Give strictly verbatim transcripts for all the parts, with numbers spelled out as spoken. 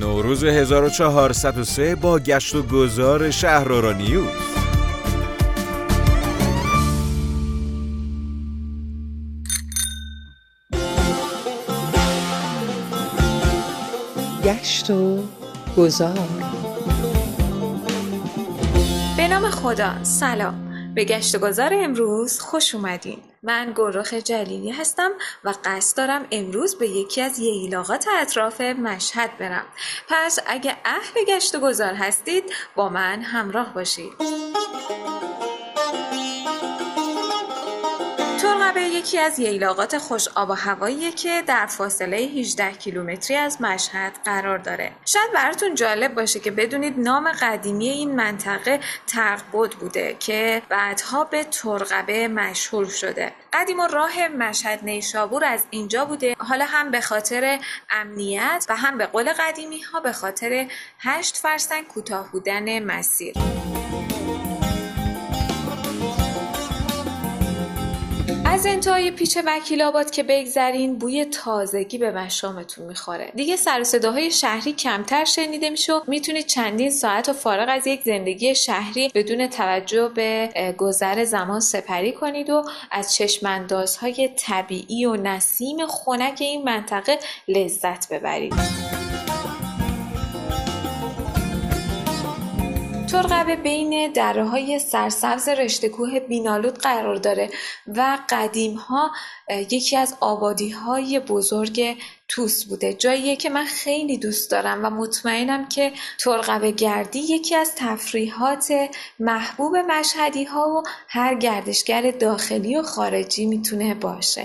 نوروز هزار و چهارصد و سه با گشت و گذار شهرآرا نیوز. گشت و گذار. به نام خدا. سلام. به گشت و گذار امروز خوش اومدین. من گلرخ جلیلی هستم و قصد دارم امروز به یکی از ییلاقات اطراف مشهد برم. پس اگه اهل گشت و گذار هستید با من همراه باشید. ترقبه یکی از ییلاقات خوش آب و هواییه که در فاصله هجده کیلومتری از مشهد قرار داره. شاید براتون جالب باشه که بدونید نام قدیمی این منطقه ترقبد بوده که بعدها به ترقبه مشهور شده. قدیما راه مشهد نیشابور از اینجا بوده، حالا هم به خاطر امنیت و هم به قول قدیمی ها به خاطر هشت فرسنگ کوتاه بودن مسیر. از انتهای پیچ وکیل‌آباد که بگذرین بوی تازگی به مشامتون میخوره. دیگه سر و صداهای شهری کمتر شنیده میشه. میتونید چندین ساعت و فارغ از یک زندگی شهری بدون توجه به گذر زمان سپری کنید و از چشم‌اندازهای طبیعی و نسیم خنک این منطقه لذت ببرید. ترقبه بین دره‌های سرسبز رشته کوه بینالود قرار داره و قدیم‌ها یکی از آبادی‌های بزرگ توس بوده. جاییه که من خیلی دوست دارم و مطمئنم که ترقبه گردی یکی از تفریحات محبوب مشهدی‌ها و هر گردشگر داخلی و خارجی میتونه باشه.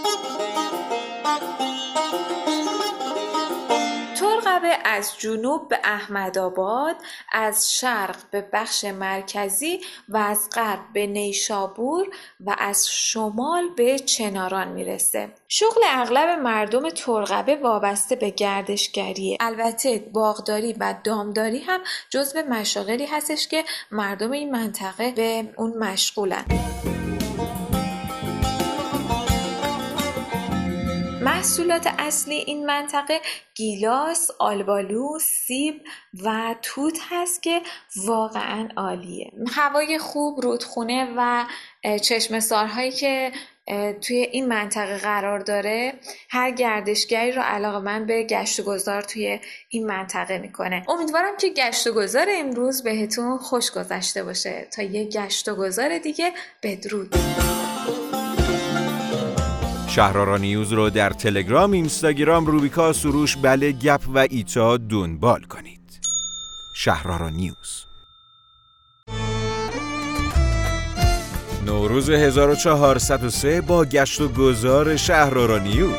ترقبه از جنوب به احمدآباد، از شرق به بخش مرکزی و از غرب به نیشابور و از شمال به چناران میرسه. شغل اغلب مردم ترقبه وابسته به گردشگریه. البته باغداری و دامداری هم جزو مشاغلی هستش که مردم این منطقه به اون مشغولن. محصولات اصلی این منطقه گیلاس، آلبالو، سیب و توت هست که واقعا عالیه. هوای خوب، رودخونه و چشمه‌سارهایی که توی این منطقه قرار داره هر گردشگری رو علاقه‌مند به گشت و گذار توی این منطقه میکنه. امیدوارم که گشت و گذار امروز بهتون خوش گذشته باشه. تا یه گشت و گذار دیگه، بدرود. شهرآرا نیوز رو در تلگرام، اینستاگرام، روبیکا، سروش، بله، گپ و ایتا دنبال کنید. شهرآرا نیوز. نوروز هزار و چهارصد و سه با گشت و گذار شهرآرا نیوز.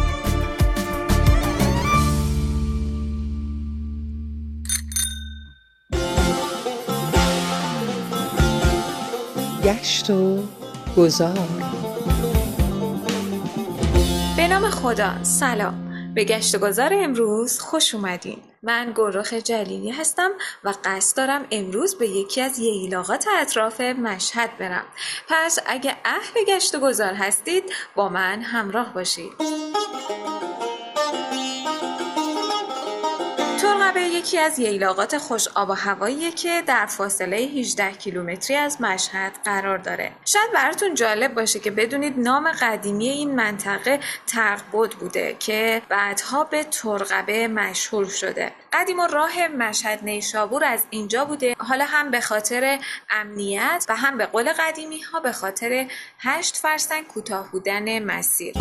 گشت و گذار. به نام خدا. سلام. به گشت و گذار امروز خوش اومدین. من گلرخ جلیلی هستم و قصد دارم امروز به یکی از ییلاقات اطراف مشهد برم. پس اگه اهل گشت و گذار هستید با من همراه باشید. ترقبه یکی از ییلاقات خوش آب و هواییه که در فاصله هجده کیلومتری از مشهد قرار داره. شاید براتون جالب باشه که بدونید نام قدیمی این منطقه ترقبد بوده که بعدها به ترقبه مشهور شده. قدیما راه مشهد نیشابور از اینجا بوده، حالا هم به خاطر امنیت و هم به قول قدیمی ها به خاطر هشت فرسنگ کوتاه بودن مسیر.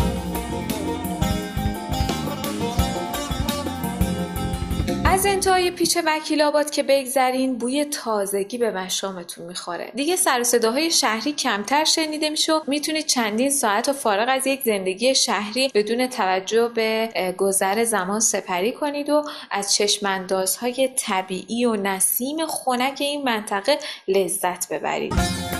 از انتهای پیچ وکیل‌آباد که بگذرین بوی تازگی به مشامتون میخوره. دیگه سر و صداهای شهری کمتر شنیده میشه. میتونید چندین ساعت و فارغ از یک زندگی شهری بدون توجه به گذر زمان سپری کنید و از چشم‌اندازهای طبیعی و نسیم خنک این منطقه لذت ببرید.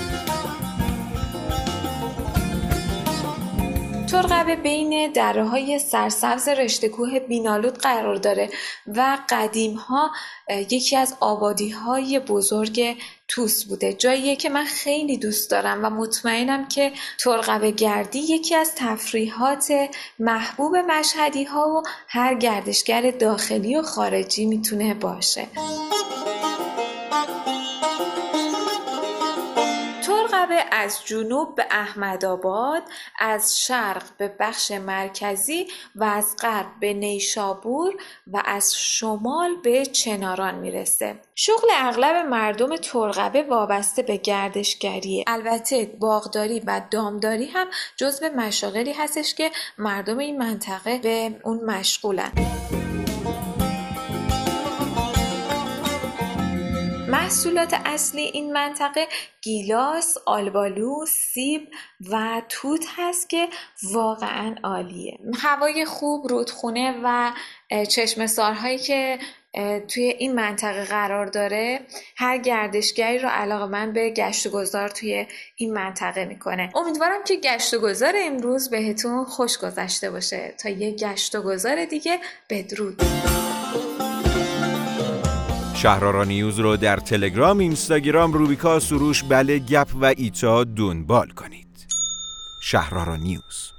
ترقبه بین دره‌های سرسبز رشته کوه بینالود قرار داره و قدیم‌ها یکی از آبادی‌های بزرگ توس بوده. جاییه که من خیلی دوست دارم و مطمئنم که ترقبه گردی یکی از تفریحات محبوب مشهدی ها و هر گردشگر داخلی و خارجی میتونه باشه. ترقبه از جنوب به احمدآباد، از شرق به بخش مرکزی و از غرب به نیشابور و از شمال به چناران میرسه. شغل اغلب مردم ترقبه وابسته به گردشگریه. البته باغداری و دامداری هم جزو مشاغلی هستش که مردم این منطقه به اون مشغولن. محصولات اصلی این منطقه گیلاس، آلبالو، سیب و توت هست که واقعا عالیه. هوای خوب، رودخونه و چشمه‌سارهایی که توی این منطقه قرار داره هر گردشگری رو علاقه‌مند به گشت و گذار توی این منطقه میکنه. امیدوارم که گشت و گذار امروز بهتون خوش گذشته باشه. تا یه گشت و گذار دیگه، بدرود. شهرارا نیوز رو در تلگرام، اینستاگرام، روبیکا سروش، بله گپ و ایتا دنبال کنید. شهرارا نیوز.